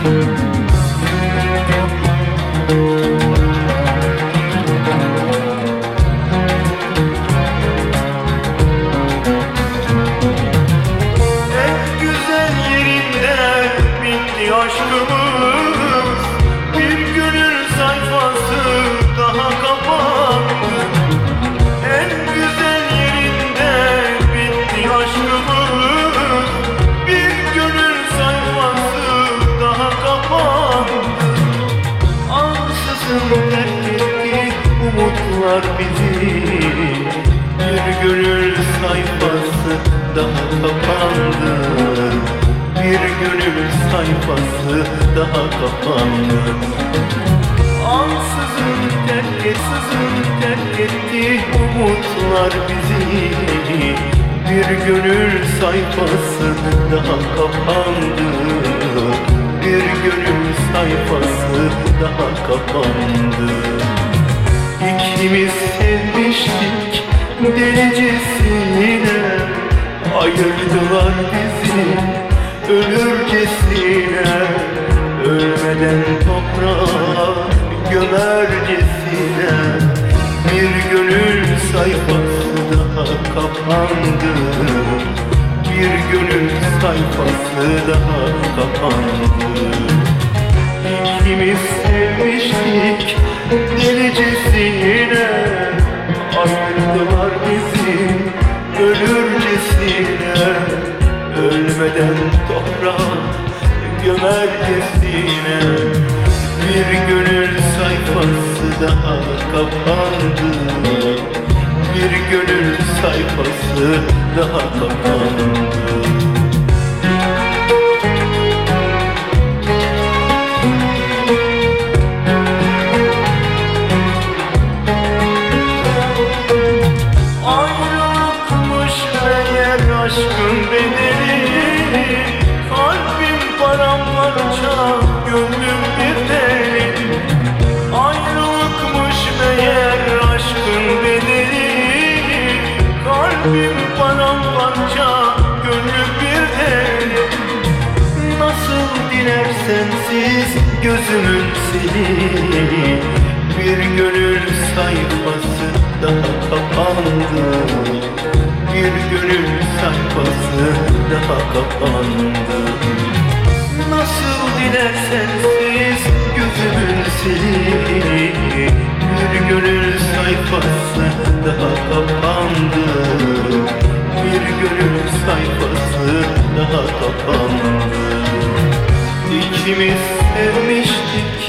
Aşkımız bir gönül sayfası daha kapandı. En güzel yerinde bitti aşkımız, bir gönül sayfası daha kapandı. Ansızın terk etti umutlar bizi, bir gönül sayfası daha kapandı. Bir gönül sayfası daha kapandı. Ansızın terk etti umutlar bizi, bir gönül sayfası daha kapandı. Bir gönül sayfası daha kapandı. İkimiz sevmiştik delicesine, ayırdılar bizi ölürcesine, ölmeden toprağa gömercesine. Bir gönül sayfası daha kapandı. Bir gönül sayfası daha kapandı. İkimiz sevmiştik delicesine, ayırdılar bizi ölürcesine, ölmeden toprağa gömercesine. Bir gönül sayfası daha kapandı. Bir gönül sayfası daha kapandı. Aşkın bedeli, kalbim paramparça, gönlüm bir deli. Ayrılıkmış meğer aşkın bedeli, kalbim paramparça, gönlüm bir deli. Nasıl dilersen siz gözümün seni, bir gönül sayfası daha kapandı. Bir gönül sayfası daha kapandı. Nasıl dilersen siz gözümün seni, bir gönül sayfası daha kapandı. Bir gönül sayfası daha kapandı. İkimiz sevmiştik